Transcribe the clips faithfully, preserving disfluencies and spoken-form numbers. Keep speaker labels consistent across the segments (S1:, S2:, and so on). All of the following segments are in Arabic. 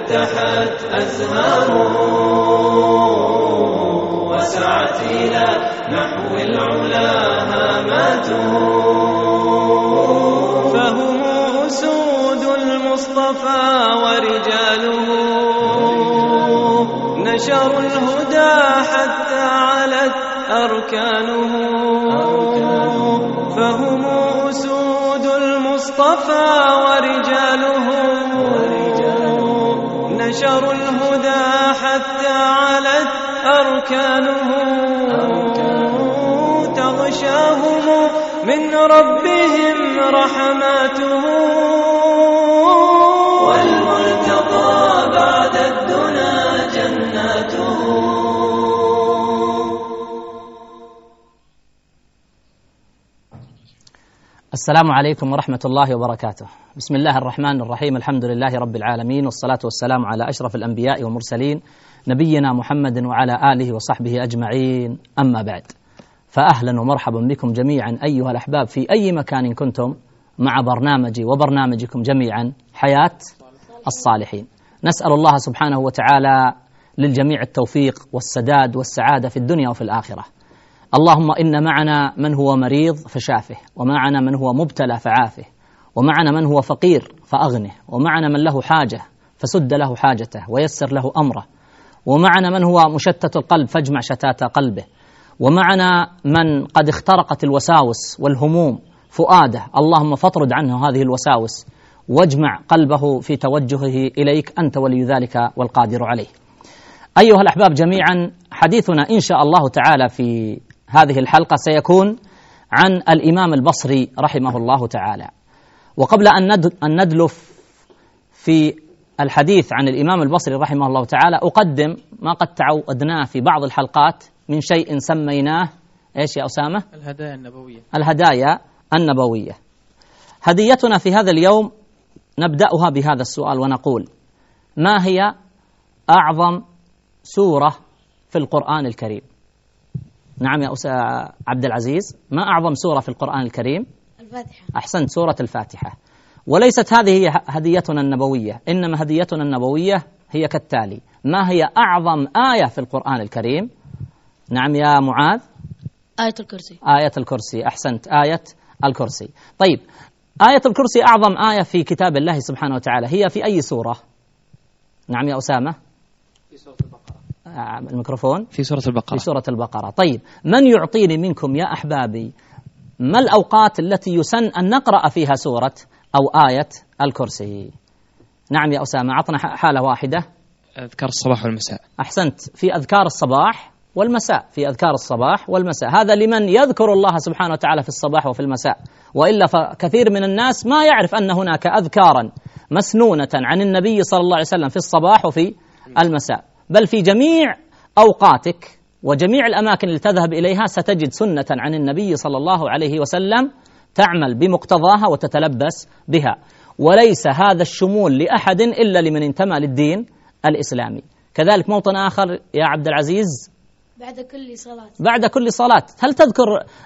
S1: فتحت أزهاره وسعت إلى نحو العلا هاماته. فهم أسود المصطفى ورجاله نشروا الهدى حتى علت أركانه. فهم أسود المصطفى ورجاله نشروا الهدى حتى علت أركانه. تغشاهم من ربهم رحماته والملتقى بعد الدنا جناته.
S2: السلام عليكم ورحمة الله وبركاته. بسم الله الرحمن الرحيم. الحمد لله رب العالمين، والصلاة والسلام على أشرف الأنبياء والمرسلين نبينا محمد وعلى آله وصحبه أجمعين، أما بعد، فأهلا ومرحبا بكم جميعا أيها الأحباب في أي مكان كنتم مع برنامجي وبرنامجكم جميعا حياة الصالحين. نسأل الله سبحانه وتعالى للجميع التوفيق والسداد والسعادة في الدنيا وفي الآخرة. اللهم إن معنا من هو مريض فشافه، ومعنا من هو مبتلى فعافه، ومعنا من هو فقير فأغنه، ومعنا من له حاجة فسد له حاجته ويسر له أمره، ومعنا من هو مشتت القلب فاجمع شتات قلبه، ومعنا من قد اخترقت الوساوس والهموم فؤاده، اللهم فاطرد عنه هذه الوساوس واجمع قلبه في توجهه إليك، أنت ولي ذلك والقادر عليه. أيها الأحباب جميعا، حديثنا إن شاء الله تعالى في هذه الحلقة سيكون عن الإمام البصري رحمه الله تعالى. وقبل أن ندلف في الحديث عن الإمام البصري رحمه الله تعالى، أقدم ما قد تعودناه في بعض الحلقات من شيء سميناه إيش يا أسامة؟
S3: الهدايا النبوية.
S2: الهدايا النبوية. هديتنا في هذا اليوم نبدأها بهذا السؤال ونقول: ما هي أعظم سورة في القرآن الكريم؟ نعم يا أستاذ عبد العزيز، ما أعظم سورة في القرآن الكريم؟
S4: الفاتحة.
S2: أحسنت، سورة الفاتحة. وليست هذه هي هديتنا النبوية، إنما هديتنا النبوية هي كالتالي: ما هي أعظم آية في القرآن الكريم؟ نعم يا معاذ.
S4: آية الكرسي.
S2: آية الكرسي، أحسنت، آية الكرسي. طيب، آية الكرسي أعظم آية في كتاب الله سبحانه وتعالى، هي في أي سورة؟ نعم يا أسامة.
S3: في سورة البقرة.
S2: آه الميكروفون.
S3: في سورة البقرة.
S2: في سورة البقرة. طيب، من يعطيني منكم يا أحبابي ما الأوقات التي يسن أن نقرأ فيها سورة أو آية الكرسي؟ نعم يا أسامة، عطنا حالة واحدة.
S3: أذكار الصباح والمساء.
S2: أحسنت، في أذكار الصباح والمساء، في أذكار الصباح والمساء. هذا لمن يذكر الله سبحانه وتعالى في الصباح وفي المساء، وإلا فكثير من الناس ما يعرف أن هناك أذكارا مسنونة عن النبي صلى الله عليه وسلم في الصباح وفي المساء، بل في جميع أوقاتك وجميع الأماكن اللي تذهب إليها ستجد سنة عن النبي صلى الله عليه وسلم تعمل بمقتضاها وتتلبس بها. وليس هذا الشمول لأحد إلا لمن انتمى للدين الإسلامي. كذلك موطن آخر يا عبد العزيز:
S4: بعد كل صلاة.
S2: بعد كل صلاة. هل تذكر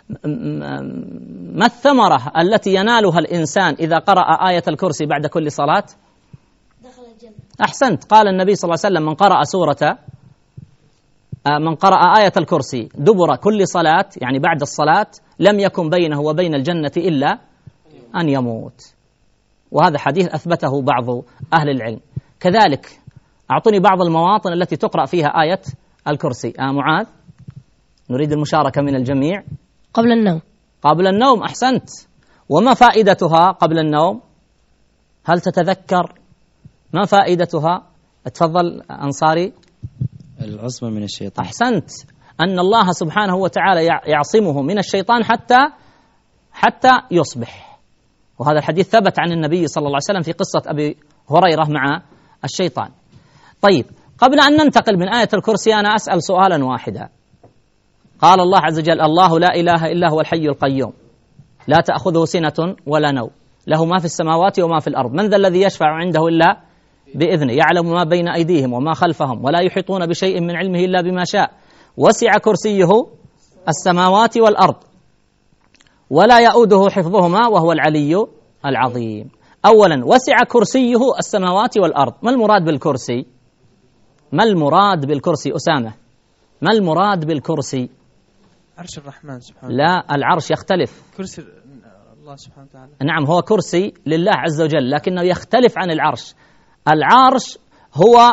S2: ما الثمرة التي ينالها الإنسان إذا قرأ آية الكرسي بعد كل صلاة؟
S4: دخل الجنة.
S2: أحسنت، قال النبي صلى الله عليه وسلم: من قرأ سورة من قرأ آية الكرسي دبر كل صلاة، يعني بعد الصلاة، لم يكن بينه وبين الجنة إلا أن يموت. وهذا حديث أثبته بعض أهل العلم. كذلك أعطني بعض المواطن التي تقرأ فيها آية الكرسي. آه معاذ، نريد المشاركة من الجميع.
S4: قبل النوم.
S2: قبل النوم، أحسنت. وما فائدتها قبل النوم؟ هل تتذكر ما فائدتها؟ تفضل أنصاري.
S3: العصمة من الشيطان.
S2: أحسنت، أن الله سبحانه وتعالى يعصمه من الشيطان حتى حتى يصبح. وهذا الحديث ثبت عن النبي صلى الله عليه وسلم في قصة أبي هريرة مع الشيطان. طيب، قبل أن ننتقل من آية الكرسي أنا أسأل سؤالا واحدا. قال الله عز وجل: الله لا إله إلا هو الحي القيوم لا تأخذه سنة ولا نوم له ما في السماوات وما في الأرض من ذا الذي يشفع عنده إلا بإذنه يعلم ما بين أيديهم وما خلفهم ولا يحيطون بشيء من علمه إلا بما شاء وسع كرسيه السماوات والأرض ولا يؤوده حفظهما وهو العلي العظيم. أولا وسع كرسيه السماوات والأرض. ما المراد بالكرسي؟ ما المراد بالكرسي أسامة؟ ما المراد بالكرسي؟
S3: عرش الرحمن سبحانه.
S2: لا، العرش يختلف.
S3: كرسي الله سبحانه وتعالى.
S2: نعم، هو كرسي لله عز وجل، لكنه يختلف عن العرش. العرش هو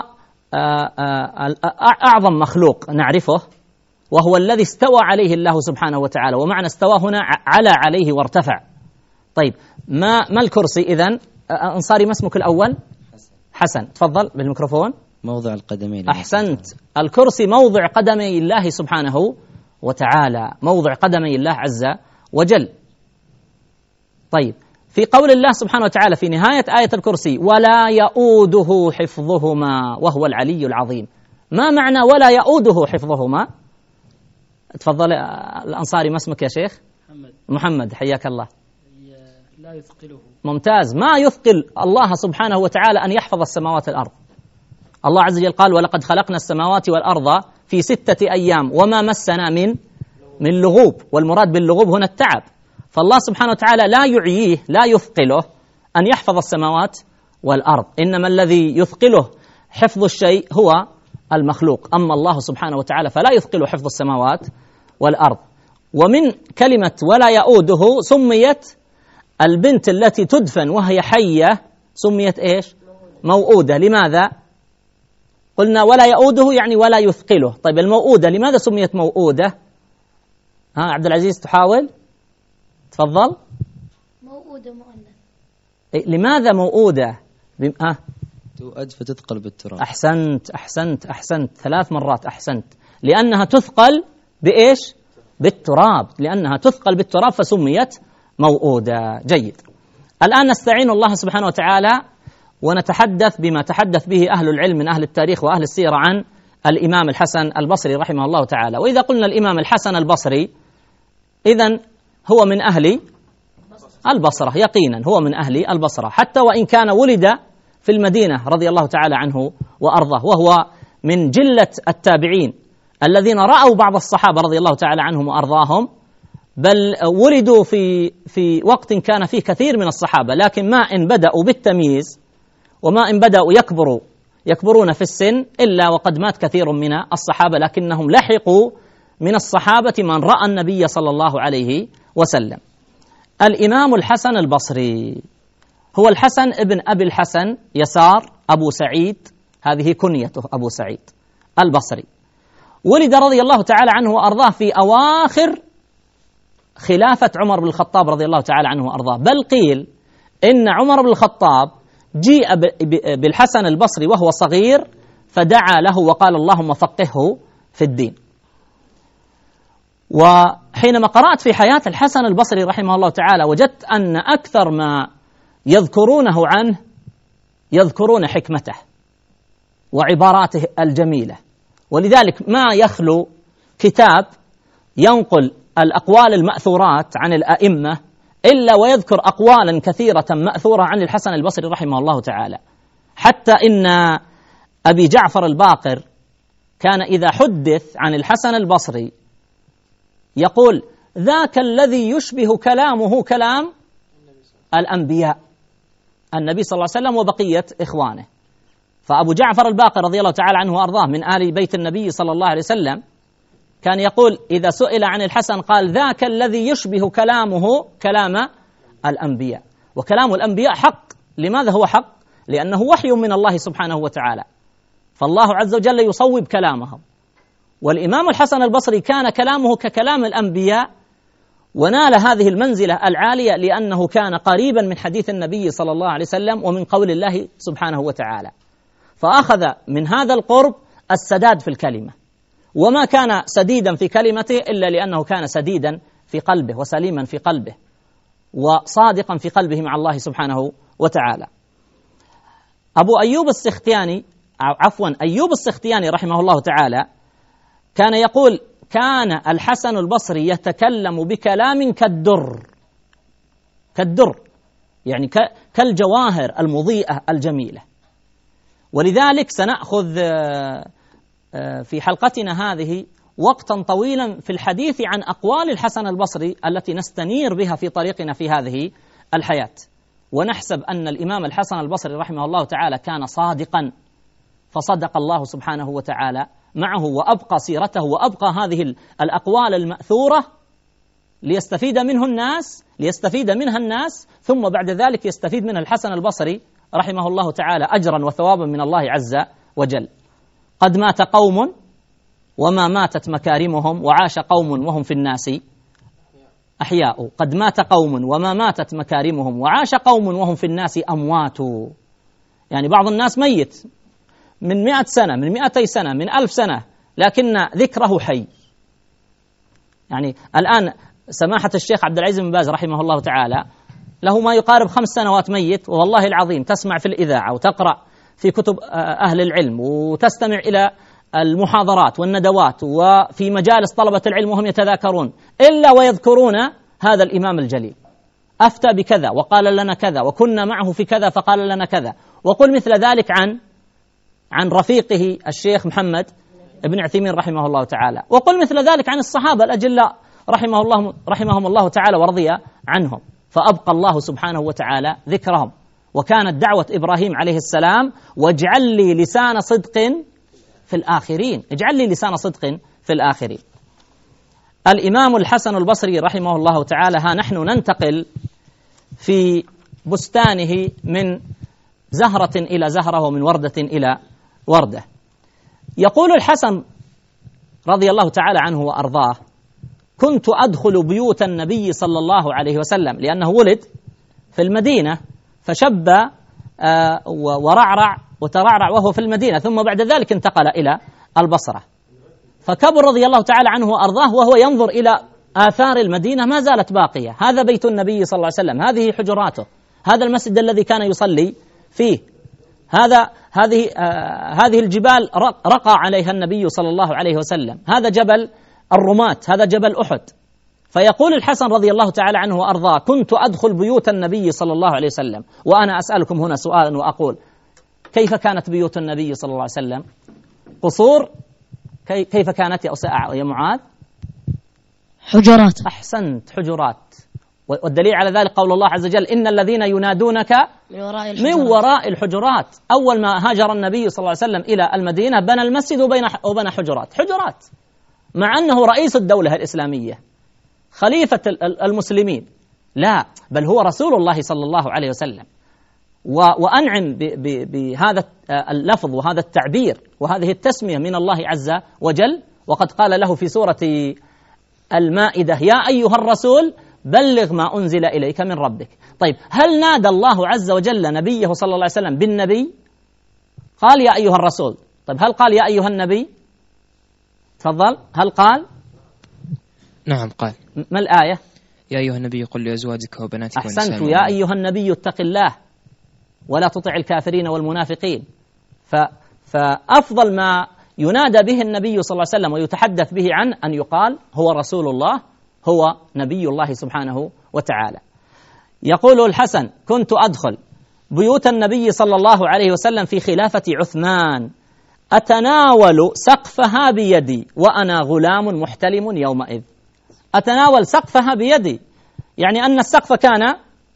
S2: أعظم مخلوق نعرفه، وهو الذي استوى عليه الله سبحانه وتعالى، ومعنى استوى هنا على عليه وارتفع. طيب، ما ما الكرسي إذن؟ أنصاري، ما اسمك الأول؟ حسن. حسن، تفضل بالميكروفون.
S3: موضع القدمين.
S2: أحسنت. الكرسي موضع قدمي الله سبحانه وتعالى، موضع قدمي الله عز وجل. طيب، في قول الله سبحانه وتعالى في نهاية آية الكرسي: ولا يؤوده حفظهما وهو العلي العظيم. ما معنى ولا يؤوده حفظهما؟ تفضل الأنصاري، ما اسمك يا شيخ؟ محمد. محمد، حياك الله.
S5: لا يثقله.
S2: ممتاز. ما يثقل الله سبحانه وتعالى أن يحفظ السماوات والأرض. الله عز وجل قال: ولقد خلقنا السماوات والأرض في ستة أيام وما مسنا من من لغوب، والمراد باللغوب هنا التعب. فالله سبحانه وتعالى لا يعييه، لا يثقله أن يحفظ السماوات والأرض، إنما الذي يثقله حفظ الشيء هو المخلوق. أما الله سبحانه وتعالى فلا يثقله حفظ السماوات والأرض. ومن كلمة ولا يؤوده سميت البنت التي تدفن وهي حية سميت إيش؟ موؤودة. لماذا؟ قلنا ولا يؤوده يعني ولا يثقله. طيب، الموؤودة لماذا سميت موؤودة؟ ها عبد العزيز، تحاول، تفضل.
S4: موؤودة مؤنث.
S2: إيه، لماذا موؤودة؟ بم... ها
S3: تؤد فتثقل بالتراب.
S2: أحسنت أحسنت أحسنت ثلاث مرات أحسنت. لأنها تثقل بإيش؟ بالتراب، لأنها تثقل بالتراب فسميت موؤودة. جيد. الآن نستعين الله سبحانه وتعالى ونتحدث بما تحدث به أهل العلم من أهل التاريخ وأهل السيرة عن الإمام الحسن البصري رحمه الله تعالى. وإذا قلنا الإمام الحسن البصري إذن هو من أهل البصرة، يقينا هو من أهل البصرة، حتى وإن كان ولد في المدينة رضي الله تعالى عنه وأرضاه، وهو من جلة التابعين الذين رأوا بعض الصحابة رضي الله تعالى عنهم وأرضاهم، بل ولدوا في في وقت كان فيه كثير من الصحابة، لكن ما إن بدأوا بالتمييز وما إن بدأوا يكبروا يكبرون في السن إلا وقد مات كثير من الصحابة، لكنهم لحقوا من الصحابة من رأى النبي صلى الله عليه وسلم. الإمام الحسن البصري هو الحسن ابن أبي الحسن يسار أبو سعيد، هذه كنيته أبو سعيد البصري. ولد رضي الله تعالى عنه وأرضاه في أواخر خلافة عمر بن الخطاب رضي الله تعالى عنه وأرضاه، بل قيل إن عمر بن الخطاب جيء بالحسن البصري وهو صغير فدعا له وقال: اللهم فقهه في الدين. وحينما قرأت في حياة الحسن البصري رحمه الله تعالى وجدت أن أكثر ما يذكرونه عنه يذكرون حكمته وعباراته الجميلة، ولذلك ما يخلو كتاب ينقل الأقوال المأثورات عن الأئمة إلا ويذكر أقوالا كثيرة مأثورة عن الحسن البصري رحمه الله تعالى، حتى إن أبي جعفر الباقر كان إذا حدث عن الحسن البصري يقول: ذاك الذي يشبه كلامه كلام الأنبياء، النبي صلى الله عليه وسلم وبقية إخوانه. فأبو جعفر الباقر رضي الله تعالى عنه وأرضاه من آل بيت النبي صلى الله عليه وسلم كان يقول إذا سئل عن الحسن قال: ذاك الذي يشبه كلامه كلام الأنبياء. وكلام الأنبياء حق. لماذا هو حق؟ لأنه وحي من الله سبحانه وتعالى، فالله عز وجل يصوب كلامهم. والإمام الحسن البصري كان كلامه ككلام الأنبياء، ونال هذه المنزلة العالية لأنه كان قريبا من حديث النبي صلى الله عليه وسلم ومن قول الله سبحانه وتعالى، فأخذ من هذا القرب السداد في الكلمة، وما كان سديدا في كلمته إلا لأنه كان سديدا في قلبه وسليما في قلبه وصادقا في قلبه مع الله سبحانه وتعالى. أبو أيوب السختياني عفوا أيوب السختياني رحمه الله تعالى كان يقول: كان الحسن البصري يتكلم بكلام كالدر، كالدر يعني كالجواهر المضيئة الجميلة. ولذلك سنأخذ في حلقتنا هذه وقتا طويلا في الحديث عن أقوال الحسن البصري التي نستنير بها في طريقنا في هذه الحياة. ونحسب أن الإمام الحسن البصري رحمه الله تعالى كان صادقا، فصدق الله سبحانه وتعالى معه وأبقى سيرته وأبقى هذه الأقوال المأثورة ليستفيد منه الناس ليستفيد منها الناس ثم بعد ذلك يستفيد منها الحسن البصري رحمه الله تعالى أجرا وثوابا من الله عز وجل. قد مات قوم وما ماتت مكارمهم، وعاش قوم وهم في الناس أحياء. قد مات قوم وما ماتت مكارمهم، وعاش قوم وهم في الناس أموات. يعني بعض الناس ميت من مئة سنة، من مئتي سنة، من ألف سنة، لكن ذكره حي. يعني الآن سماحة الشيخ عبد العزيز بن باز رحمه الله تعالى له ما يقارب خمس سنوات ميت، والله العظيم تسمع في الإذاعة وتقرأ في كتب أهل العلم وتستمع إلى المحاضرات والندوات وفي مجالس طلبة العلم وهم يتذاكرون إلا ويذكرون هذا الإمام الجليل، أفتى بكذا وقال لنا كذا وكنا معه في كذا فقال لنا كذا. وقل مثل ذلك عن عن رفيقه الشيخ محمد ابن عثيمين رحمه الله تعالى، وقل مثل ذلك عن الصحابة الأجلاء رحمه الله رحمهم الله تعالى ورضي عنهم، فأبقى الله سبحانه وتعالى ذكرهم. وكانت دعوة إبراهيم عليه السلام: واجعل لي لسان صدق في الآخرين، اجعل لي لسان صدق في الآخرين. الإمام الحسن البصري رحمه الله تعالى، ها نحن ننتقل في بستانه من زهرة إلى زهرة ومن وردة إلى وردة. يقول الحسن رضي الله تعالى عنه وأرضاه: كنت أدخل بيوت النبي صلى الله عليه وسلم، لأنه ولد في المدينة فشب ورعرع وترعرع وهو في المدينة، ثم بعد ذلك انتقل إلى البصرة، فكبر رضي الله تعالى عنه وأرضاه وهو ينظر إلى آثار المدينة ما زالت باقية. هذا بيت النبي صلى الله عليه وسلم، هذه حجراته، هذا المسجد الذي كان يصلي فيه، هذا هذه آه هذه الجبال رقى عليها النبي صلى الله عليه وسلم، هذا جبل الرماة، هذا جبل أحد. فيقول الحسن رضي الله تعالى عنه وأرضاه: كنت أدخل بيوت النبي صلى الله عليه وسلم. وأنا أسألكم هنا سؤالا وأقول: كيف كانت بيوت النبي صلى الله عليه وسلم؟ قصور؟ كي كيف كانت يا يا معاذ؟
S4: حجرات.
S2: أحسنت، حجرات. والدليل على ذلك قول الله عز وجل: إن الذين ينادونك
S4: من وراء الحجرات.
S2: من وراء الحجرات. أول ما هاجر النبي صلى الله عليه وسلم إلى المدينة بنى المسجد وبنى حجرات حجرات، مع أنه رئيس الدولة الإسلامية خليفة المسلمين، لا بل هو رسول الله صلى الله عليه وسلم. وأنعم بهذا اللفظ وهذا التعبير وهذه التسمية من الله عز وجل، وقد قال له في سورة المائدة: يا أيها الرسول بلغ ما أنزل إليك من ربك. طيب، هل نادى الله عز وجل نبيه صلى الله عليه وسلم بالنبي؟ قال يا أيها الرسول. طيب، هل قال يا أيها النبي؟ تفضل، هل قال؟
S3: نعم قال.
S2: ما الآية؟
S3: يا أيها النبي قل لأزواجك وبناتك ونساء
S2: أحسنت، يا أيها النبي اتق الله ولا تطع الكافرين والمنافقين. ف... فأفضل ما ينادى به النبي صلى الله عليه وسلم ويتحدث به عنه أن يقال هو رسول الله، هو نبي الله سبحانه وتعالى. يقول الحسن: كنت أدخل بيوت النبي صلى الله عليه وسلم في خلافة عثمان أتناول سقفها بيدي وأنا غلام محتلم يومئذ. أتناول سقفها بيدي، يعني أن السقف كان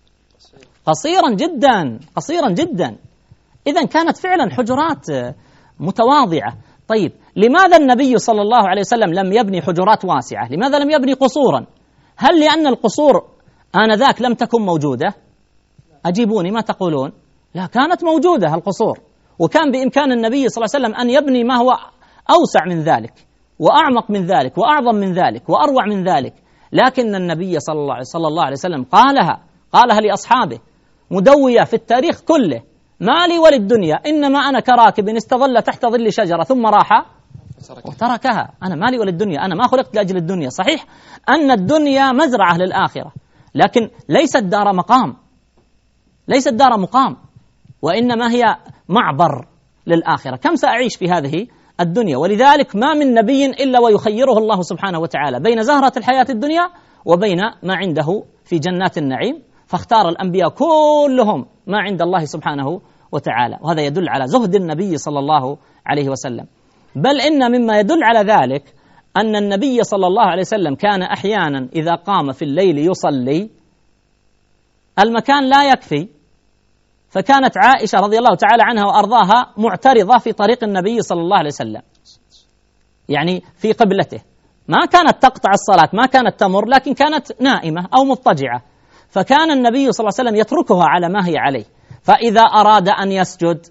S2: قصيرا جدا قصيرا جدا، إذن كانت فعلا حجرات متواضعة. طيب، لماذا النبي صلى الله عليه وسلم لم يبني حجرات واسعة؟ لماذا لم يبني قصورا؟ هل لأن القصور آنذاك لم تكن موجودة؟ أجيبوني، ما تقولون؟ لا، كانت موجودة القصور، وكان بإمكان النبي صلى الله عليه وسلم أن يبني ما هو أوسع من ذلك وأعمق من ذلك وأعظم من ذلك وأروع من ذلك، لكن النبي صلى الله عليه صلى الله عليه وسلم قالها قالها لأصحابه مدوية في التاريخ كله: ما لي وللدنيا إنما أنا كراكب استظل تحت ظل شجرة ثم راح وتركها. أنا ما لي وللدنيا، أنا ما خلقت لأجل الدنيا. صحيح أن الدنيا مزرعة للآخرة، لكن ليست دار مقام، ليست دار مقام، وإنما هي معبر للآخرة. كم سأعيش في هذه الدنيا؟ ولذلك ما من نبي إلا ويخيره الله سبحانه وتعالى بين زهرة الحياة الدنيا وبين ما عنده في جنات النعيم، فاختار الأنبياء كلهم ما عند الله سبحانه وتعالى، وهذا يدل على زهد النبي صلى الله عليه وسلم. بل إن مما يدل على ذلك أن النبي صلى الله عليه وسلم كان أحيانا إذا قام في الليل يصلي المكان لا يكفي، فكانت عائشة رضي الله تعالى عنها وأرضاها معترضة في طريق النبي صلى الله عليه وسلم، يعني في قبلته، ما كانت تقطع الصلاة، ما كانت تمر، لكن كانت نائمة أو مضطجعة، فكان النبي صلى الله عليه وسلم يتركها على ما هي عليه، فإذا أراد أن يسجد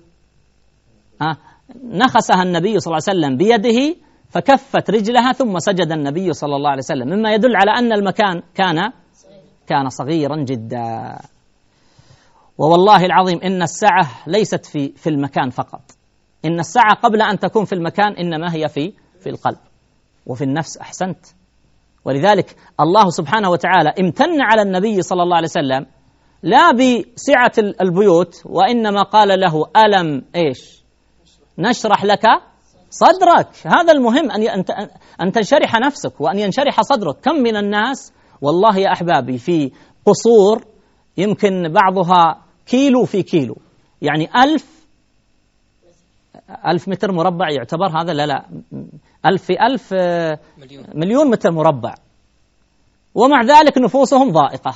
S2: نخسها النبي صلى الله عليه وسلم بيده فكفت رجلها ثم سجد النبي صلى الله عليه وسلم، مما يدل على أن المكان كان كان صغيرا جدا. ووالله العظيم إن السعة ليست في في المكان فقط، إن السعة قبل أن تكون في المكان إنما هي في في القلب وفي النفس. أحسنت. ولذلك الله سبحانه وتعالى امتن على النبي صلى الله عليه وسلم لا بسعة البيوت، وإنما قال له ألم إيش نشرح لك صدرك. هذا المهم، أن أن تنشرح نفسك وأن ينشرح صدرك. كم من الناس والله يا أحبابي في قصور يمكن بعضها كيلو في كيلو، يعني ألف ألف متر مربع يعتبر هذا؟ لا لا، ألف في ألف مليون, مليون متر مربع، ومع ذلك نفوسهم ضائقة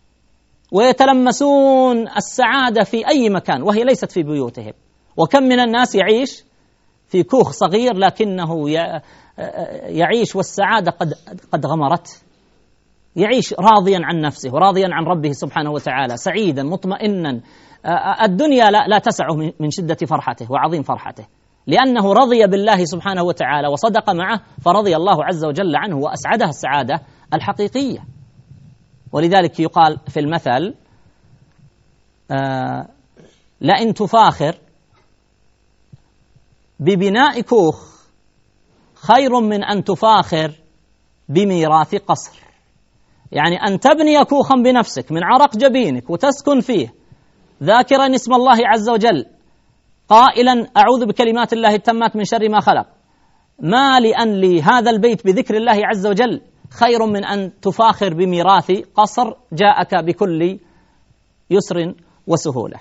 S2: ويتلمسون السعادة في أي مكان وهي ليست في بيوتهم. وكم من الناس يعيش في كوخ صغير لكنه يعيش والسعادة قد قد غمرته، يعيش راضيا عن نفسه وراضيا عن ربه سبحانه وتعالى، سعيدا مطمئنا. الدنيا لا, لا تسعه من شدة فرحته وعظيم فرحته، لأنه رضي بالله سبحانه وتعالى وصدق معه، فرضي الله عز وجل عنه وأسعده السعادة الحقيقية. ولذلك يقال في المثل آه لئن تفاخر ببناء كوخ خير من أن تفاخر بميراث قصر. يعني أن تبني كوخا بنفسك من عرق جبينك وتسكن فيه ذاكرا اسم الله عز وجل قائلا أعوذ بكلمات الله التامات من شر ما خلق، ما لأن لي هذا البيت بذكر الله عز وجل خير من أن تفاخر بميراث قصر جاءك بكل يسر وسهولة.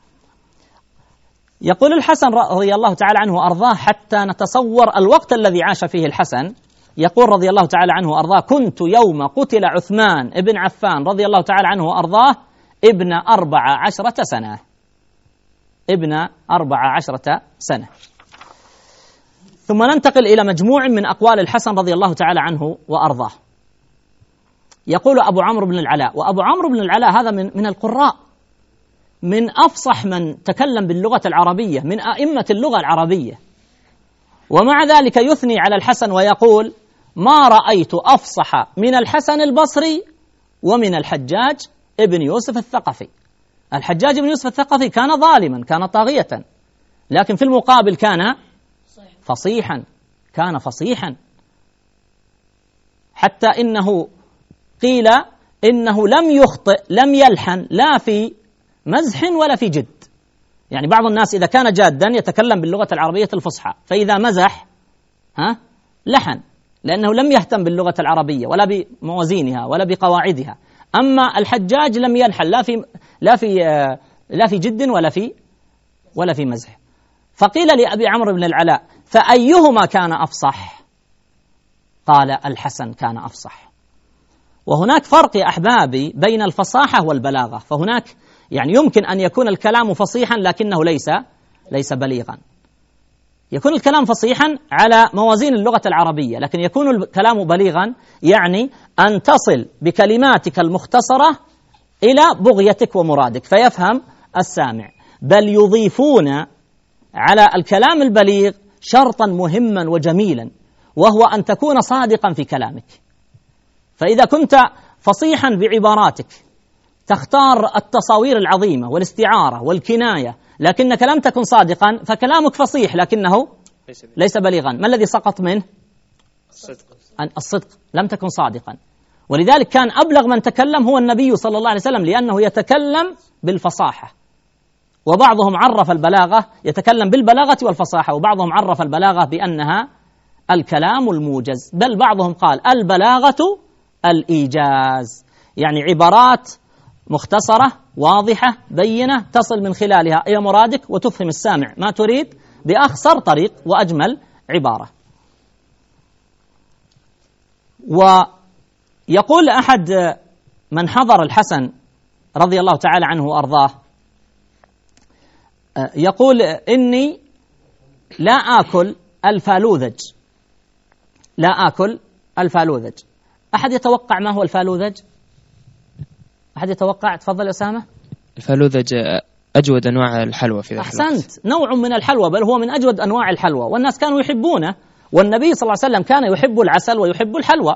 S2: يقول الحسن رضي الله تعالى عنه وأرضاه حتى نتصور الوقت الذي عاش فيه الحسن، يقول رضي الله تعالى عنه وأرضاه: كنت يوم قتل عثمان ابن عفان رضي الله تعالى عنه وأرضاه ابن أربع عشرة سنة ابن أربع عشرة سنة. ثم ننتقل إلى مجموع من أقوال الحسن رضي الله تعالى عنه وأرضاه. يقول أبو عمرو بن العلاء، وأبو عمرو بن العلاء هذا من من القراء، من أفصح من تكلم باللغة العربية، من أئمة اللغة العربية، ومع ذلك يثني على الحسن ويقول: ما رأيت أفصح من الحسن البصري ومن الحجاج ابن يوسف الثقفي. الحجاج بن يوسف الثقفي كان ظالما، كان طاغية، لكن في المقابل كان فصيحا، كان فصيحا، حتى إنه قيل إنه لم يخطئ، لم يلحن لا في مزح ولا في جد. يعني بعض الناس إذا كان جادا يتكلم باللغة العربية الفصحى، فإذا مزح ها لحن، لأنه لم يهتم باللغة العربية ولا بموازينها ولا بقواعدها. أما الحجاج لم يلحن لا في لا في لا في جد ولا في ولا في مزح. فقيل لأبي عمرو بن العلاء: فأيهما كان أفصح؟ قال: الحسن كان أفصح. وهناك فرق يا أحبابي بين الفصاحة والبلاغة، فهناك يعني يمكن أن يكون الكلام فصيحا لكنه ليس ليس بليغا. يكون الكلام فصيحا على موازين اللغة العربية، لكن يكون الكلام بليغا يعني أن تصل بكلماتك المختصرة إلى بغيتك ومرادك فيفهم السامع. بل يضيفون على الكلام البليغ شرطا مهما وجميلا، وهو أن تكون صادقا في كلامك. فإذا كنت فصيحا بعباراتك تختار التصاوير العظيمة والاستعارة والكناية لكنك لم تكن صادقا، فكلامك فصيح لكنه ليس بليغا. ما الذي سقط منه؟ الصدق. الصدق، لم تكن صادقا. ولذلك كان أبلغ من تكلم هو النبي صلى الله عليه وسلم، لأنه يتكلم بالفصاحة. وبعضهم عرف البلاغة، يتكلم بالبلاغة والفصاحة، وبعضهم عرف البلاغة بأنها الكلام الموجز، بل بعضهم قال البلاغة الإيجاز، يعني عبارات مختصرة واضحة بينة تصل من خلالها إلى مرادك وتفهم السامع ما تريد بأخصر طريق وأجمل عبارة. ويقول أحد من حضر الحسن رضي الله تعالى عنه وأرضاه: يقول إني لا آكل الفالوذج، لا آكل الفالوذج. أحد يتوقع ما هو الفالوذج؟ أحد يتوقع؟ تفضل يا أسامة.
S3: الفالوذج أجود أنواع الحلوى في ذلك الوقت.
S2: أحسنت، نوع من الحلوى، بل هو من أجود أنواع الحلوى، والناس كانوا يحبونه، والنبي صلى الله عليه وسلم كان يحب العسل ويحب الحلوى.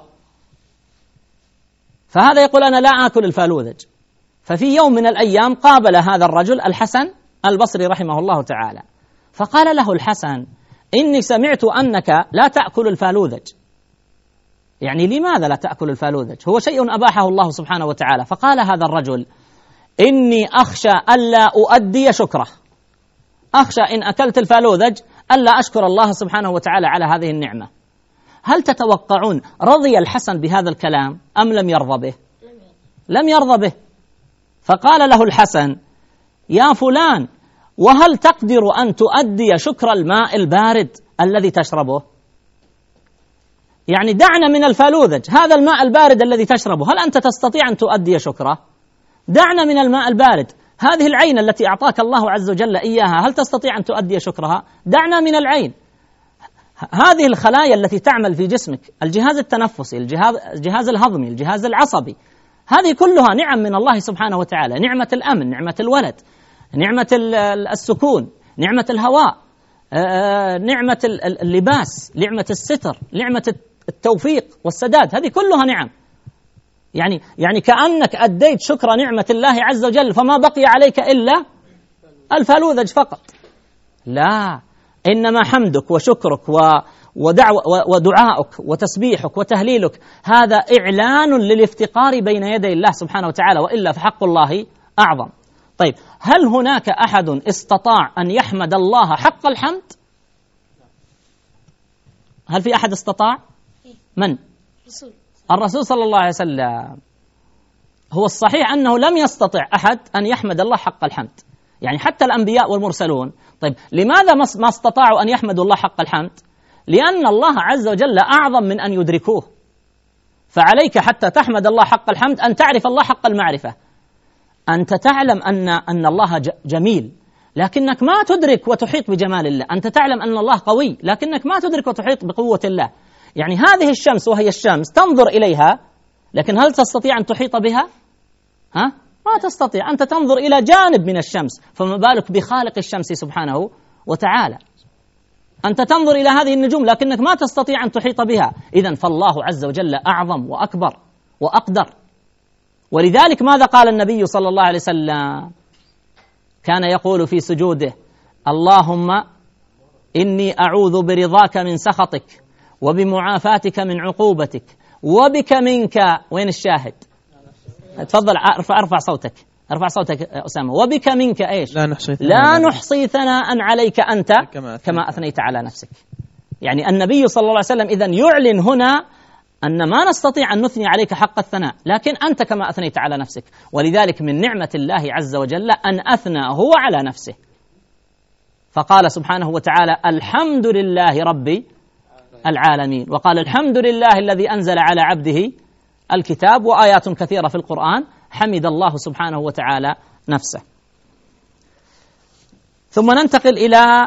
S2: فهذا يقول أنا لا آكل الفالوذج. ففي يوم من الأيام قابل هذا الرجل الحسن البصري رحمه الله تعالى، فقال له الحسن إني سمعت أنك لا تأكل الفالوذج. يعني لماذا لا تأكل الفالوذج؟ هو شيء أباحه الله سبحانه وتعالى. فقال هذا الرجل إني أخشى ألا أؤدي شكره، أخشى إن أكلت الفالوذج ألا أشكر الله سبحانه وتعالى على هذه النعمة. هل تتوقعون رضي الحسن بهذا الكلام أم لم يرضى به؟ لم يرضى به. فقال له الحسن يا فلان وهل تقدر أن تؤدي شكر الماء البارد الذي تشربه؟ يعني دعنا من الفالوذج، هذا الماء البارد الذي تشربه هل أنت تستطيع أن تؤدي شكره؟ دعنا من الماء البارد، هذه العين التي أعطاك الله عز وجل إياها هل تستطيع أن تؤدي شكرها؟ دعنا من العين. هذه الخلايا التي تعمل في جسمك، الجهاز التنفسي، الجهاز, الجهاز الهضمي، الجهاز العصبي، هذه كلها نعم من الله سبحانه وتعالى، نعمة الأمن، نعمة الولد، نعمة السكون، نعمة الهواء، نعمة اللباس، نعمة الستر، نعمة التوفيق والسداد، هذه كلها نعم. يعني يعني كأنك أديت شكر نعمة الله عز وجل فما بقي عليك إلا الفالوذج فقط. لا، إنما حمدك وشكرك ودعائك وتسبيحك وتهليلك هذا إعلان للافتقار بين يدي الله سبحانه وتعالى، وإلا فحق الله أعظم. طيب، هل هناك أحد استطاع أن يحمد الله حق الحمد؟ هل في أحد استطاع؟ من؟ الرسول صلى الله عليه وسلم. هو الصحيح أنه لم يستطع أحد أن يحمد الله حق الحمد، يعني حتى الأنبياء والمرسلون. طيب، لماذا ما استطاعوا أن يحمدوا الله حق الحمد؟ لأن الله عز وجل أعظم من أن يدركوه. فعليك حتى تحمد الله حق الحمد أن تعرف الله حق المعرفة. أنت تعلم أن أن الله جميل لكنك ما تدرك وتحيط بجمال الله، أنت تعلم أن الله قوي لكنك ما تدرك وتحيط بقوة الله. يعني هذه الشمس وهي الشمس تنظر إليها، لكن هل تستطيع أن تحيط بها؟ ها؟ ما تستطيع. أنت تنظر إلى جانب من الشمس، فما بالك بخالق الشمس سبحانه وتعالى. أنت تنظر إلى هذه النجوم لكنك ما تستطيع أن تحيط بها. إذن فالله عز وجل أعظم وأكبر وأقدر. ولذلك ماذا قال النبي صلى الله عليه وسلم؟ كان يقول في سجوده اللهم إني أعوذ برضاك من سخطك وبمعافاتك من عقوبتك وبك منك. وين الشاهد؟ تفضل ارفع ارفع صوتك ارفع صوتك أسامة. وبك منك ايش؟
S3: لا نحصي
S2: لا نحصي ثناء عليك أنت كما, كما أثنيت على نفسك. يعني النبي صلى الله عليه وسلم إذن يعلن هنا أن ما نستطيع أن نثني عليك حق الثناء، لكن أنت كما أثنيت على نفسك. ولذلك من نعمة الله عز وجل أن أثنى هو على نفسه، فقال سبحانه وتعالى الحمد لله رب العالمين، وقال الحمد لله الذي أنزل على عبده الكتاب، وآيات كثيرة في القرآن حمد الله سبحانه وتعالى نفسه. ثم ننتقل إلى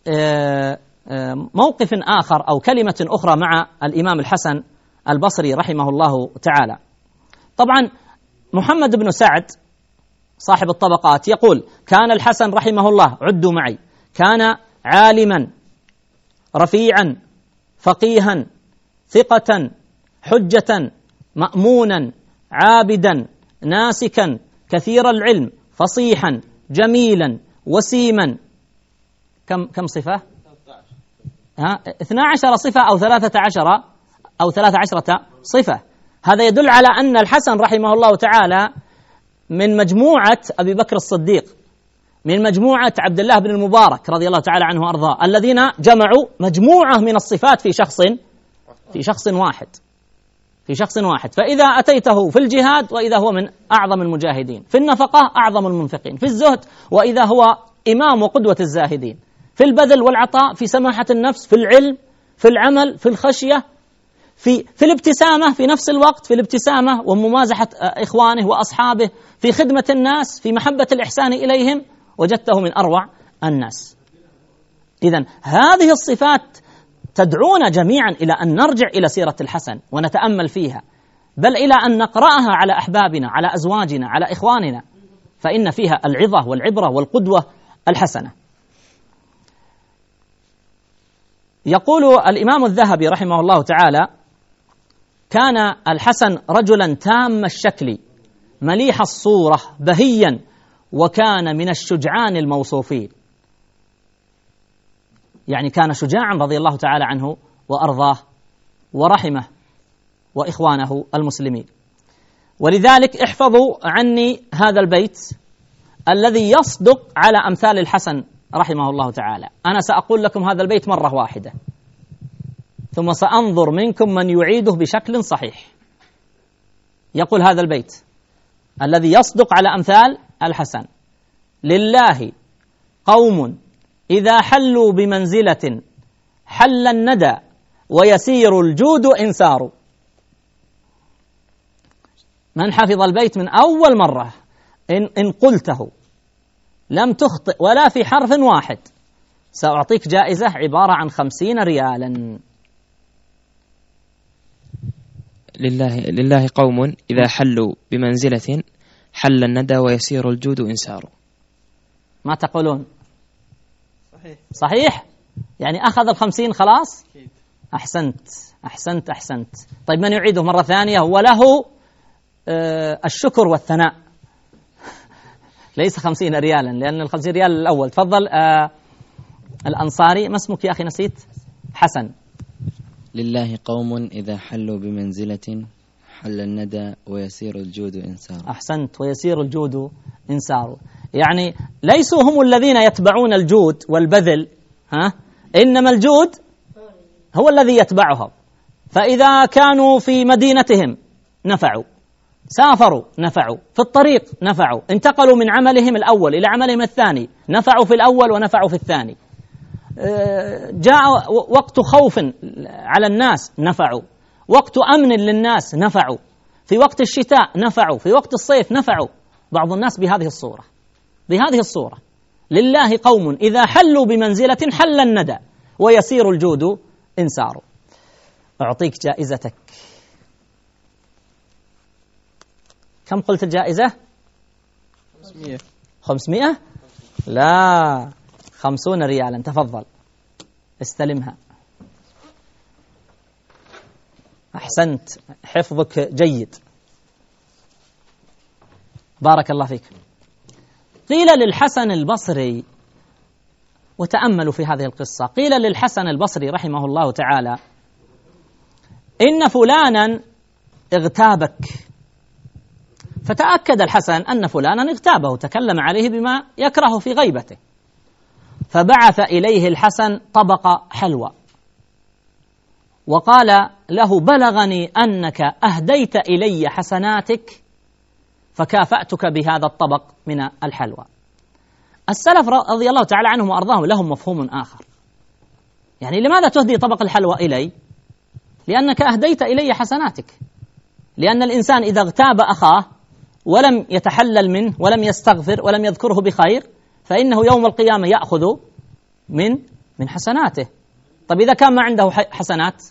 S2: موقف آخر أو كلمة أخرى مع الإمام الحسن البصري رحمه الله تعالى. طبعا محمد بن سعد صاحب الطبقات يقول كان الحسن رحمه الله، عدوا معي، كان عالما رفيعا فقيها ثقة حجة مأمونا عابدا ناسكا كثير العلم فصيحا جميلا وسيما. كم كم صفة؟ ها اثنا عشر صفة أو ثلاثة عشر أو ثلاثة عشرة صفة. هذا يدل على أن الحسن رحمه الله تعالى من مجموعة أبي بكر الصديق، من مجموعة عبد الله بن المبارك رضي الله تعالى عنه وأرضاه، الذين جمعوا مجموعة من الصفات في شخص في شخص واحد في شخص واحد. فإذا أتيته في الجهاد وإذا هو من أعظم المجاهدين، في النفقة أعظم المنفقين، في الزهد وإذا هو إمام وقدوة الزاهدين، في البذل والعطاء، في سماحة النفس، في العلم، في العمل، في الخشية، في في الابتسامة في نفس الوقت، في الابتسامة وممازحة إخوانه وأصحابه، في خدمة الناس، في محبة الإحسان إليهم. وجدته من أروع الناس. إذن هذه الصفات تدعونا جميعا إلى أن نرجع إلى سيرة الحسن ونتأمل فيها، بل إلى أن نقرأها على أحبابنا، على أزواجنا، على إخواننا، فإن فيها العظة والعبرة والقدوة الحسنة. يقول الإمام الذهبي رحمه الله تعالى: كان الحسن رجلا تام الشكل مليح الصورة بهيا، وكان من الشجعان الموصوفين. يعني كان شجاعا رضي الله تعالى عنه وأرضاه ورحمه وإخوانه المسلمين. ولذلك احفظوا عني هذا البيت الذي يصدق على أمثال الحسن رحمه الله تعالى. أنا سأقول لكم هذا البيت مرة واحدة، ثم سأنظر منكم من يعيده بشكل صحيح. يقول هذا البيت الذي يصدق على أمثال الحسن: لله قوم إذا حلوا بمنزلة حل الندى ويسير الجود إن ساروا. من حفظ البيت من أول مرة إن, إن قلته لم تخطئ ولا في حرف واحد سأعطيك جائزة عبارة عن خمسين ريالا.
S3: لله, لله قوم إذا حلوا بمنزلة حل الندى ويسير الجود إن ساروا.
S2: ما تقولون؟ صحيح صحيح؟ يعني أخذ الخمسين خلاص؟ أحسنت أحسنت أحسنت. طيب من يعيده مرة ثانية وله آه الشكر والثناء؟ ليس خمسين ريالا، لأن الخمسين ريال الأول. تفضل آه الأنصاري. ما اسمك يا أخي؟ نسيت. حسن.
S6: لله قوم إذا حلوا بمنزلة حل الندى ويسير الجود إن ساروا.
S2: أحسنت. ويسير الجود إن ساروا، يعني ليسوا هم الذين يتبعون الجود والبذل، ها؟ إنما الجود هو الذي يتبعهم. فإذا كانوا في مدينتهم نفعوا، سافروا نفعوا، في الطريق نفعوا، انتقلوا من عملهم الأول إلى عملهم الثاني نفعوا في الأول ونفعوا في الثاني، جاء وقت خوف على الناس نفعوا، وقت أمن للناس نفعوا، في وقت الشتاء نفعوا، في وقت الصيف نفعوا. بعض الناس بهذه الصورة، بهذه الصورة: لله قوم إذا حلوا بمنزلة حل الندى ويسير الجود إن ساروا. أعطيك جائزتك. كم قلت الجائزة؟
S3: خمسمائة.
S2: خمسمائة؟ لا، خمسون ريالا. تفضل استلمها. أحسنت، حفظك جيد، بارك الله فيك. قيل للحسن البصري، وتأملوا في هذه القصة، قيل للحسن البصري رحمه الله تعالى: إن فلانا اغتابك. فتأكد الحسن أن فلانا اغتابه، تكلم عليه بما يكره في غيبته، فبعث إليه الحسن طبق حلوى وقال له: بلغني أنك أهديت إلي حسناتك فكافأتك بهذا الطبق من الحلوى. السلف رضي الله تعالى عنهم وأرضاهم لهم مفهوم آخر. يعني لماذا تهدي طبق الحلوى إلي؟ لأنك أهديت إلي حسناتك. لأن الإنسان إذا اغتاب أخاه ولم يتحلل منه ولم يستغفر ولم يذكره بخير فإنه يوم القيامة يأخذ من من حسناته. طب إذا كان ما عنده حسنات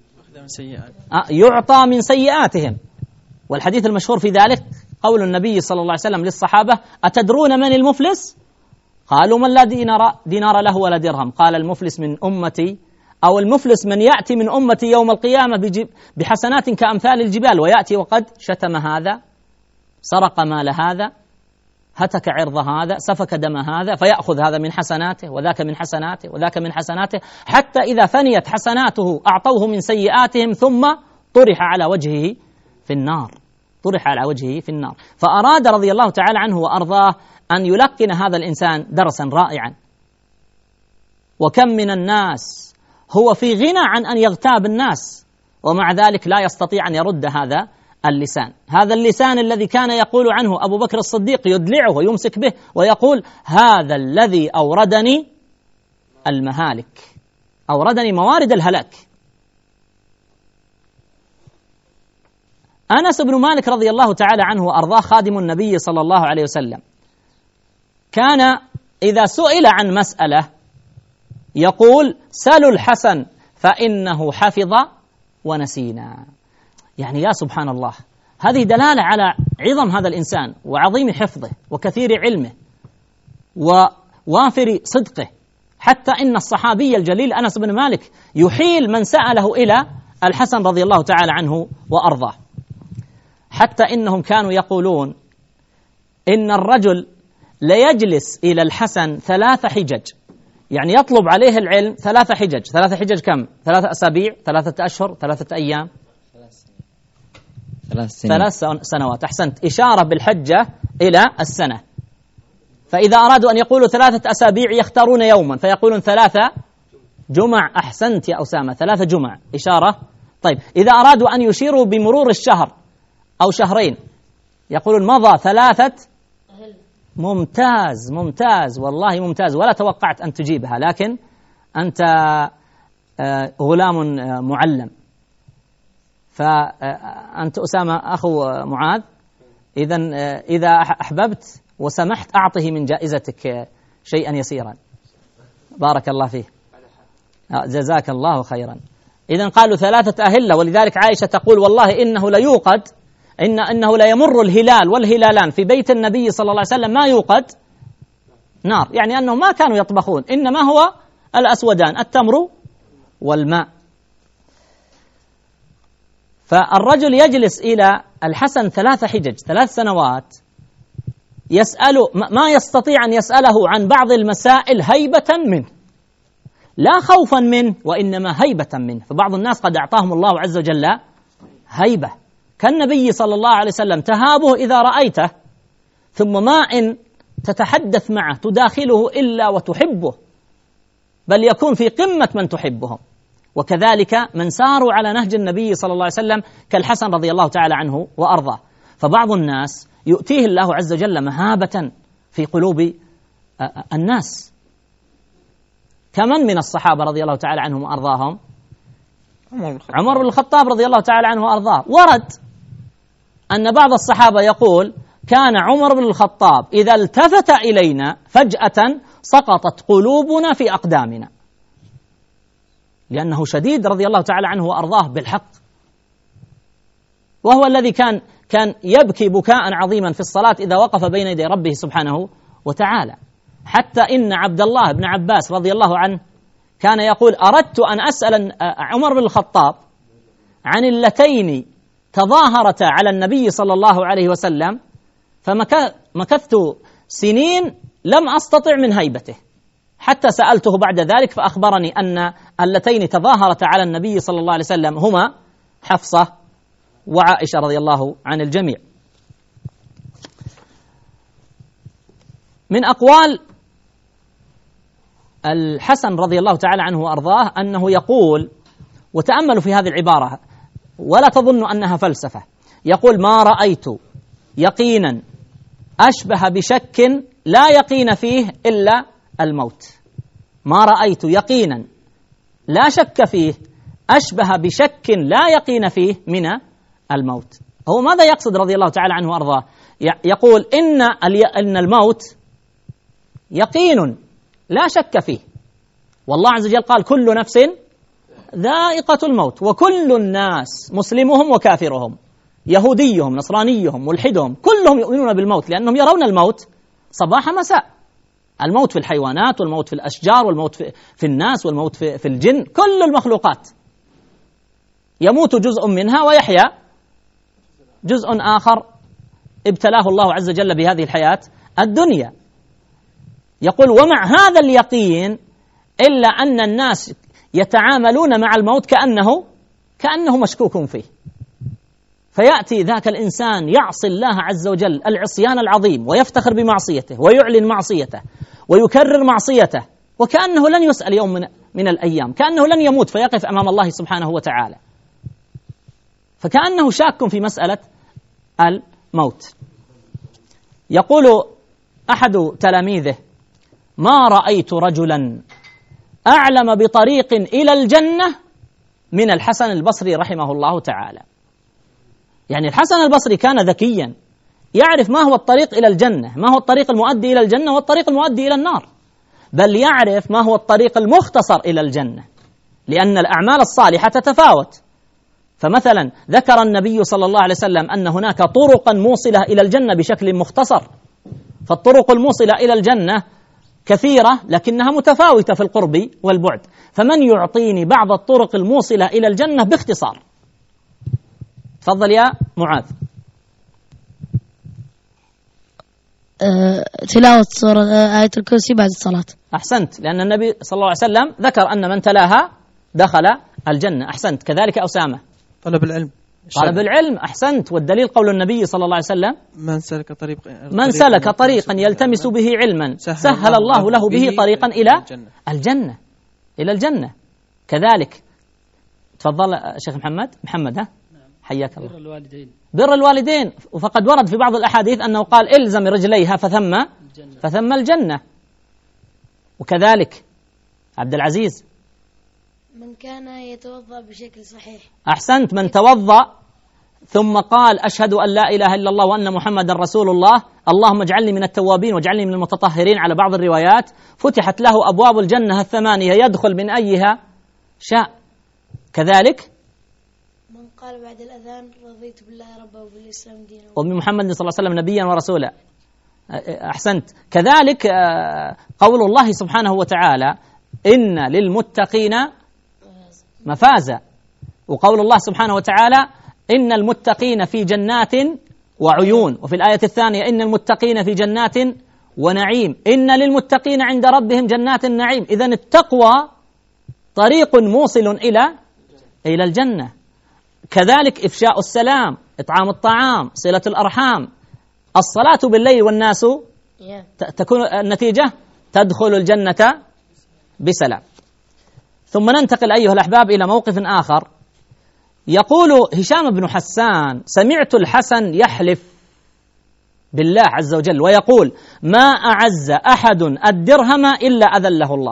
S2: يعطى من سيئاتهم. والحديث المشهور في ذلك قول النبي صلى الله عليه وسلم للصحابة: أتدرون من المفلس؟ قالوا: من لا دينار, دينار له ولا درهم. قال: المفلس من أمتي، أو المفلس من يأتي من أمتي يوم القيامة بحسنات كأمثال الجبال، ويأتي وقد شتم هذا، سرق مال هذا، هتك عرض هذا، سفك دم هذا، فيأخذ هذا من حسناته وذاك من حسناته وذاك من حسناته، حتى إذا فنيت حسناته أعطوه من سيئاتهم ثم طرح على وجهه في النار، طرح على وجهه في النار. فأراد رضي الله تعالى عنه وأرضاه أن يلقن هذا الإنسان درسا رائعا. وكم من الناس هو في غنى عن أن يغتاب الناس، ومع ذلك لا يستطيع أن يرد هذا اللسان، هذا اللسان الذي كان يقول عنه أبو بكر الصديق، يدلعه ويمسك به ويقول: هذا الذي أوردني المهالك، أوردني موارد الهلاك. أنس بن مالك رضي الله تعالى عنه وأرضاه خادم النبي صلى الله عليه وسلم كان إذا سئل عن مسألة يقول سلوا الحسن فإنه حفظ ونسينا. يعني يا سبحان الله، هذه دلالة على عظم هذا الإنسان وعظيم حفظه وكثير علمه ووافر صدقه، حتى إن الصحابي الجليل أنس بن مالك يحيل من سأله إلى الحسن رضي الله تعالى عنه وأرضاه، حتى إنهم كانوا يقولون إن الرجل ليجلس إلى الحسن ثلاث حجج، يعني يطلب عليه العلم ثلاث حجج. ثلاث حجج كم؟ ثلاثة أسابيع، ثلاثة أشهر، ثلاثة أيام،
S6: ثلاث سنين.
S2: ثلاث سنوات. أحسنت، إشارة بالحجة إلى السنة. فإذا أرادوا أن يقولوا ثلاثة أسابيع يختارون يوما فيقولون ثلاثة جمع. أحسنت يا أسامة، ثلاثة جمع، إشارة. طيب إذا أرادوا أن يشيروا بمرور الشهر أو شهرين يقولون مضى ثلاثة. ممتاز ممتاز والله ممتاز، ولا توقعت أن تجيبها، لكن أنت غلام معلم. فأنت أسامة أخو معاذ، إذن إذا أحببت وسمحت أعطه من جائزتك شيئا يسيرا. بارك الله فيه، جزاك الله خيرا. إذن قالوا ثلاثة أهلة، ولذلك عائشة تقول والله إنه ليوقد إن إنه لا يمر الهلال والهلالان في بيت النبي صلى الله عليه وسلم ما يوقد نار، يعني أنهم ما كانوا يطبخون، إنما هو الأسودان التمر والماء. فالرجل يجلس إلى الحسن ثلاث حجج، ثلاث سنوات، يسأل ما يستطيع أن يسأله عن بعض المسائل هيبة منه، لا خوفا منه وإنما هيبة منه. فبعض الناس قد أعطاهم الله عز وجل هيبة كالنبي صلى الله عليه وسلم، تهابه إذا رأيته، ثم ما إن تتحدث معه تداخله إلا وتحبه، بل يكون في قمة من تحبهم. وكذلك من ساروا على نهج النبي صلى الله عليه وسلم كالحسن رضي الله تعالى عنه وأرضاه. فبعض الناس يؤتيه الله عز وجل مهابة في قلوب الناس، كمن من الصحابة رضي الله تعالى عنهم وأرضاهم؟ عمر بن الخطاب رضي الله تعالى عنه وأرضاه. ورد أن بعض الصحابة يقول كان عمر بن الخطاب إذا التفت إلينا فجأة سقطت قلوبنا في أقدامنا، لأنه شديد رضي الله تعالى عنه وأرضاه بالحق، وهو الذي كان كان يبكي بكاء عظيما في الصلاة إذا وقف بين يدي ربه سبحانه وتعالى. حتى إن عبد الله بن عباس رضي الله عنه كان يقول أردت أن أسأل عمر بن الخطاب عن اللتين تظاهرتا على النبي صلى الله عليه وسلم، فمكثت سنين لم أستطع من هيبته، حتى سألته بعد ذلك فأخبرني أن اللتين تظاهرتا على النبي صلى الله عليه وسلم هما حفصة وعائشة رضي الله عن الجميع. من أقوال الحسن رضي الله تعالى عنه وأرضاه أنه يقول، وتأملوا في هذه العبارة ولا تظنوا أنها فلسفة، يقول ما رأيت يقينا أشبه بشك لا يقين فيه إلا الموت. ما رأيت يقينا لا شك فيه أشبه بشك لا يقين فيه من الموت. هو ماذا يقصد رضي الله تعالى عنه وأرضاه؟ يقول إن إن الموت يقين لا شك فيه، والله عز وجل قال كل نفس ذائقة الموت، وكل الناس مسلمهم وكافرهم يهوديهم نصرانيهم ملحدهم كلهم يؤمنون بالموت، لأنهم يرون الموت صباح مساء. الموت في الحيوانات والموت في الأشجار والموت في, في الناس والموت في, في الجن، كل المخلوقات يموت جزء منها ويحيا جزء آخر ابتلاه الله عز وجل بهذه الحياة الدنيا. يقول ومع هذا اليقين إلا أن الناس يتعاملون مع الموت كأنه كأنه مشكوك فيه، فيأتي ذاك الإنسان يعصي الله عز وجل العصيان العظيم ويفتخر بمعصيته ويعلن معصيته ويكرر معصيته، وكأنه لن يسأل يوم من, من الأيام، كأنه لن يموت فيقف أمام الله سبحانه وتعالى، فكأنه شاك في مسألة الموت. يقول أحد تلاميذه ما رأيت رجلا أعلم بطريق إلى الجنة من الحسن البصري رحمه الله تعالى. يعني الحسن البصري كان ذكيا، يعرف ما هو الطريق إلى الجنة، ما هو الطريق المؤدي إلى الجنة والطريق المؤدي إلى النار، بل يعرف ما هو الطريق المختصر إلى الجنة، لأن الأعمال الصالحة تتفاوت. فمثلا ذكر النبي صلى الله عليه وسلم أن هناك طرقا موصلة إلى الجنة بشكل مختصر، فالطرق الموصلة إلى الجنة كثيرة لكنها متفاوتة في القرب والبعد، فمن يعطيني بعض الطرق الموصلة إلى الجنة باختصار؟ تفضل يا معاذ.
S4: أه تلاوة سورة آه آية الكرسي بعد الصلاة.
S2: أحسنت، لأن النبي صلى الله عليه وسلم ذكر أن من تلاها دخل الجنة. أحسنت. كذلك أسامة.
S7: طلب العلم.
S2: طلب العلم. أحسنت. والدليل قول النبي صلى الله عليه وسلم
S7: من سلك طريق
S2: من سلك طريقا يلتمس به علما سهل الله له به طريقا إلى الجنة، إلى الجنة. كذلك تفضل شيخ محمد. محمد ها حياك الله.
S5: بر الوالدين.
S2: بر الوالدين، وفقد ورد في بعض الأحاديث أنه قال إلزم رجليها فثم
S5: الجنة.
S2: فثم الجنة. وكذلك عبد العزيز.
S4: من كان يتوضأ بشكل صحيح.
S2: أحسنت. من توضأ ثم قال أشهد أن لا إله إلا الله وأن محمدا رسول الله، اللهم اجعلني من التوابين واجعلني من المتطهرين على بعض الروايات، فتحت له أبواب الجنة الثمانية يدخل من أيها شاء. كذلك
S4: من قال بعد الأذان رضيت بالله ربا وبالإسلام دينا
S2: وبمحمد صلى الله عليه وسلم نبيا ورسولا. أحسنت. كذلك قول الله سبحانه وتعالى إن للمتقين مفازا، وقول الله سبحانه وتعالى إن المتقين في جنات وعيون، وفي الآية الثانية إن المتقين في جنات ونعيم، إن للمتقين عند ربهم جنات النعيم. إذن التقوى طريق موصل إلى إلى الجنة. كذلك إفشاء السلام، إطعام الطعام، صلة الأرحام، الصلاة بالليل والناس تكون النتيجة تدخل الجنة بسلام. ثم ننتقل أيها الأحباب إلى موقف آخر. يقول هشام بن حسان سمعت الحسن يحلف بالله عز وجل ويقول ما أعز أحد الدرهم إلا أذله الله.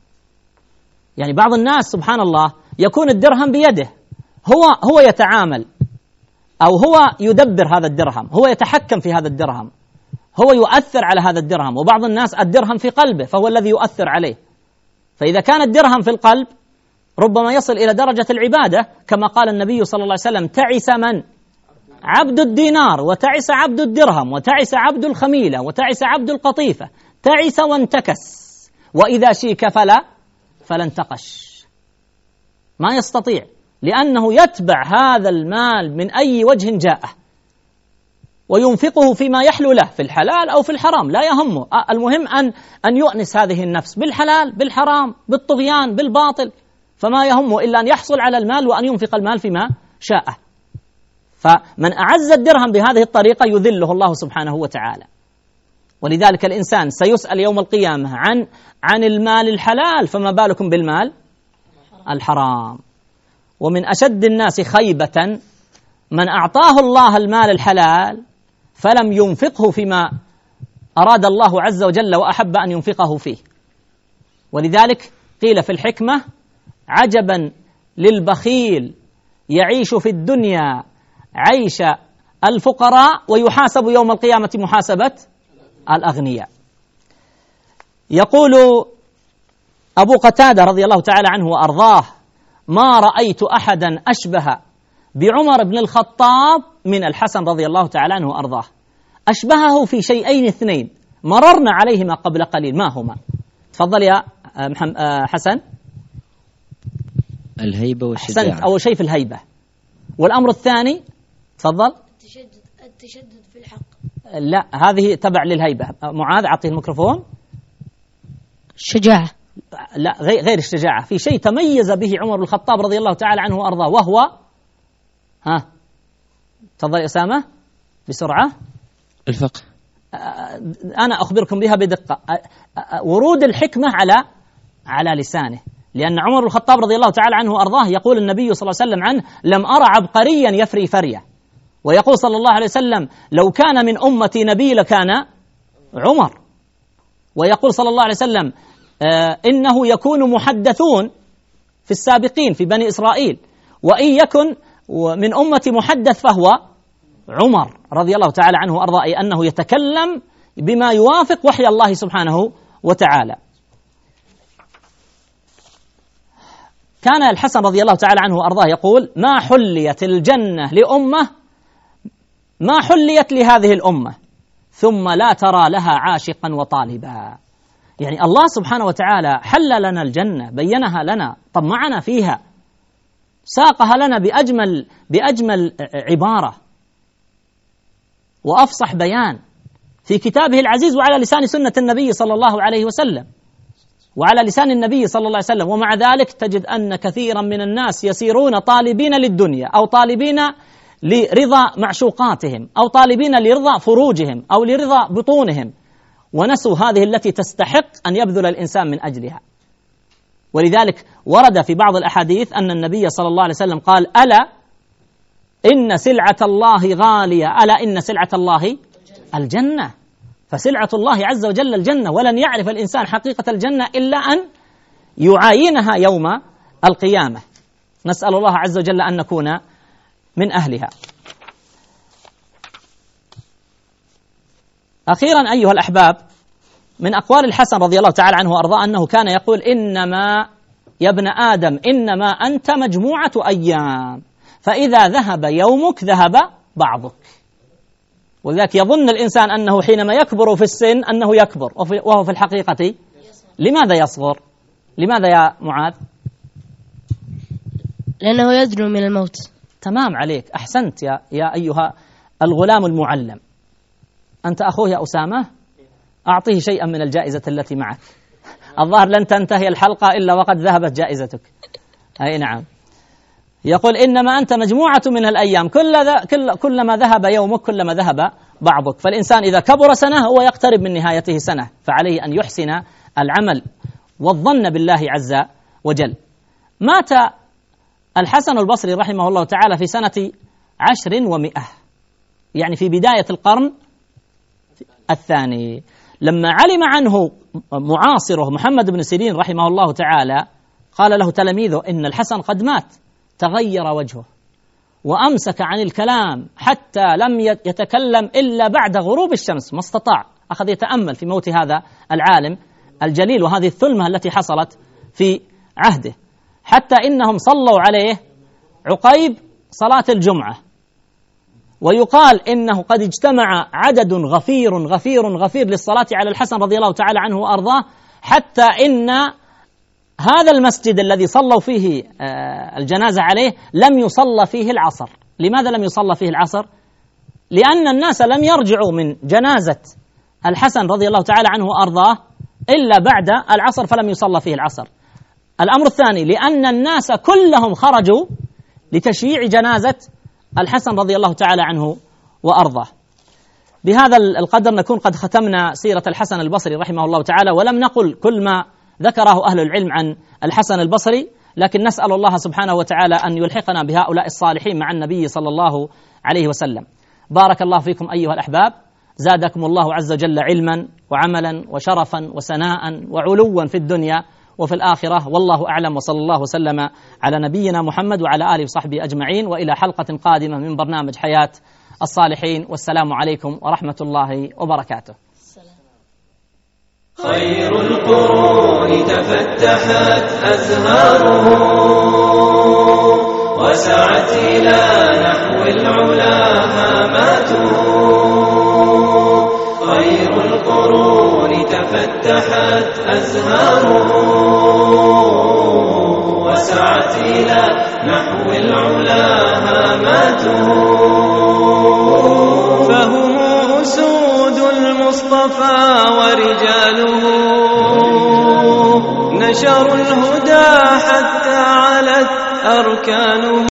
S2: يعني بعض الناس سبحان الله يكون الدرهم بيده، هو هو يتعامل أو هو يدبر هذا الدرهم، هو يتحكم في هذا الدرهم، هو يؤثر على هذا الدرهم. وبعض الناس الدرهم في قلبه فهو الذي يؤثر عليه. فإذا كان الدرهم في القلب ربما يصل إلى درجة العبادة، كما قال النبي صلى الله عليه وسلم تعس من؟ عبد الدينار، وتعس عبد الدرهم، وتعس عبد الخميلة، وتعس عبد القطيفة، تعس وانتكس، وإذا شيك فلا فلا انتقش. ما يستطيع، لأنه يتبع هذا المال من أي وجه جاءه وينفقه فيما يحلو له في الحلال أو في الحرام، لا يهمه. المهم أن أن يؤنس هذه النفس بالحلال بالحرام بالطغيان بالباطل، فما يهمه إلا أن يحصل على المال وأن ينفق المال فيما شاءه. فمن أعز الدرهم بهذه الطريقة يذله الله سبحانه وتعالى. ولذلك الإنسان سيسأل يوم القيامة عن عن المال الحلال، فما بالكم بالمال الحرام. ومن أشد الناس خيبة من أعطاه الله المال الحلال فلم ينفقه فيما أراد الله عز وجل وأحب أن ينفقه فيه. ولذلك قيل في الحكمة عجبا للبخيل يعيش في الدنيا عيش الفقراء ويحاسب يوم القيامة محاسبة الأغنياء. يقول أبو قتادة رضي الله تعالى عنه وأرضاه ما رأيت أحدا أشبه بعمر بن الخطاب من الحسن رضي الله تعالى عنه وأرضاه. أشبهه في شيئين اثنين مررنا عليهما قبل قليل، ما هما؟ تفضل يا حسن.
S6: الهيبة والشجاعة.
S2: أحسنت. أول شيء في الهيبة. والأمر الثاني تفضل.
S4: التشدد التشدد في الحق.
S2: لا، هذه تبع للهيبة. معاذ أعطيه الميكروفون.
S4: الشجاعة.
S2: لا، غير الشجاعة. في شيء تميز به عمر بن الخطاب رضي الله تعالى عنه وأرضاه، وهو ها تفضل يا أسامة بسرعة.
S3: الفقه.
S2: أنا أخبركم بها بدقة. ورود الحكمة على على لسانه، لأن عمر بن الخطاب رضي الله تعالى عنه وأرضاه يقول النبي صلى الله عليه وسلم عنه لم أرى عبقريا يفري فرية، ويقول صلى الله عليه وسلم لو كان من أمتي نبي لكان عمر، ويقول صلى الله عليه وسلم آه إنه يكون محدثون في السابقين في بني إسرائيل، وإن يكن من أمتي محدث فهو عمر رضي الله تعالى عنه وأرضاه، أي أنه يتكلم بما يوافق وحي الله سبحانه وتعالى. كان الحسن رضي الله تعالى عنه وأرضاه يقول: ما حليت الجنة لأمة ما حليت لهذه الأمة ثم لا ترى لها عاشقا وطالبا. يعني الله سبحانه وتعالى حل لنا الجنة، بينها لنا، طمعنا فيها، ساقها لنا بأجمل بأجمل عبارة وأفصح بيان في كتابه العزيز وعلى لسان سنة النبي صلى الله عليه وسلم وعلى لسان النبي صلى الله عليه وسلم. ومع ذلك تجد أن كثيرا من الناس يسيرون طالبين للدنيا، أو طالبين لرضا معشوقاتهم، أو طالبين لرضا فروجهم، أو لرضا بطونهم، ونسوا هذه التي تستحق أن يبذل الإنسان من أجلها. ولذلك ورد في بعض الأحاديث أن النبي صلى الله عليه وسلم قال: ألا إن سلعة الله غالية، ألا إن سلعة الله الجنة. فسلعة الله عز وجل الجنة، ولن يعرف الإنسان حقيقة الجنة إلا أن يعاينها يوم القيامة. نسأل الله عز وجل أن نكون من أهلها. أخيرا أيها الأحباب، من أقوال الحسن رضي الله تعالى عنه وأرضاه أنه كان يقول: إنما يا ابن آدم إنما أنت مجموعة أيام، فإذا ذهب يومك ذهب بعضك. ولذلك يظن الإنسان أنه حينما يكبر في السن أنه يكبر، وهو في الحقيقة لماذا يصغر؟ لماذا يا معاذ؟
S4: لأنه يدنو من الموت.
S2: تمام عليك، أحسنت يا, يا أيها الغلام المعلم. أنت أخوه يا أسامة، أعطيه شيئا من الجائزة التي معك. الظاهر لن تنتهي الحلقة إلا وقد ذهبت جائزتك. أي نعم. يقول: إنما أنت مجموعة من الأيام، كل كل كلما ذهب يومك كلما ذهب بعضك. فالإنسان إذا كبر سنة هو يقترب من نهايته سنة، فعليه أن يحسن العمل والظن بالله عز وجل. مات الحسن البصري رحمه الله تعالى في سنة عشر ومئة، يعني في بداية القرن الثاني. لما علم عنه معاصره محمد بن سيرين رحمه الله تعالى، قال له تلاميذه: إن الحسن قد مات. تغير وجهه وأمسك عن الكلام حتى لم يتكلم إلا بعد غروب الشمس، ما استطاع. أخذ يتأمل في موت هذا العالم الجليل وهذه الثلمة التي حصلت في عهده، حتى إنهم صلوا عليه عقيب صلاة الجمعة. ويقال إنه قد اجتمع عدد غفير غفير غفير للصلاة على الحسن رضي الله تعالى عنه وأرضاه، حتى إن هذا المسجد الذي صلوا فيه الجنازة عليه لم يصلى فيه العصر. لماذا لم يصلى فيه العصر؟ لأن الناس لم يرجعوا من جنازة الحسن رضي الله تعالى عنه وأرضاه إلا بعد العصر، فلم يصلى فيه العصر. الأمر الثاني، لأن الناس كلهم خرجوا لتشييع جنازة الحسن رضي الله تعالى عنه وأرضاه. بهذا القدر نكون قد ختمنا سيرة الحسن البصري رحمه الله تعالى، ولم نقل كل ما ذكره أهل العلم عن الحسن البصري، لكن نسأل الله سبحانه وتعالى أن يلحقنا بهؤلاء الصالحين مع النبي صلى الله عليه وسلم. بارك الله فيكم أيها الأحباب، زادكم الله عز وجل علما وعملا وشرفا وسناء وعلوا في الدنيا وفي الآخرة، والله أعلم، وصلى الله وسلم على نبينا محمد وعلى آله وصحبه أجمعين، وإلى حلقة قادمة من برنامج حياة الصالحين، والسلام عليكم ورحمة الله وبركاته.
S1: خير القرون تفتحت أزهاره، وسعت إلى نحو العلا هاماته. خير القرون تفتحت أزهاره، وسعت إلى نحو العلا هاماته. فهم أسود المصطفى ورجاله، نشروا الهدى حتى علت أركانه.